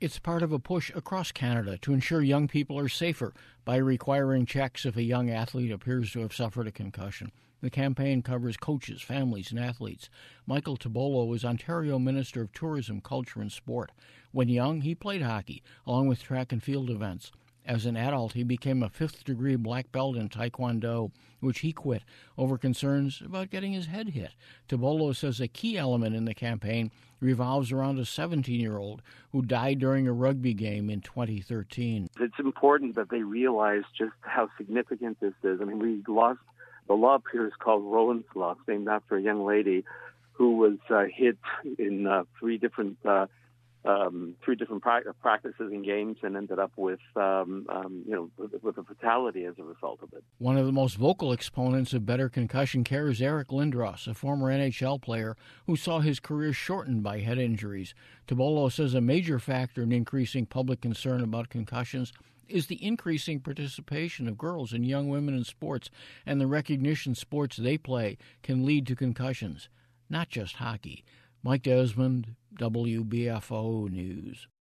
It's part of a push across Canada to ensure young people are safer by requiring checks if a young athlete appears to have suffered a concussion. The campaign covers coaches, families, and athletes. Michael Tobolo is Ontario Minister of Tourism, Culture and Sport. When young, he played hockey, along with track and field events. As an adult, he became a fifth-degree black belt in Taekwondo, which he quit over concerns about getting his head hit. Tobolo says a key element in the campaign revolves around a 17-year-old who died during a rugby game in 2013. It's important that they realize just how significant this is. I mean, we lost the law up here is called Roland's Law, named after a young lady who was hit in three different practices and games, and ended up with a fatality as a result of it. One of the most vocal exponents of better concussion care is Eric Lindros, a former NHL player who saw his career shortened by head injuries. Tobolo says a major factor in increasing public concern about concussions is the increasing participation of girls and young women in sports, and the recognition sports they play can lead to concussions, not just hockey. Mike Desmond, WBFO News.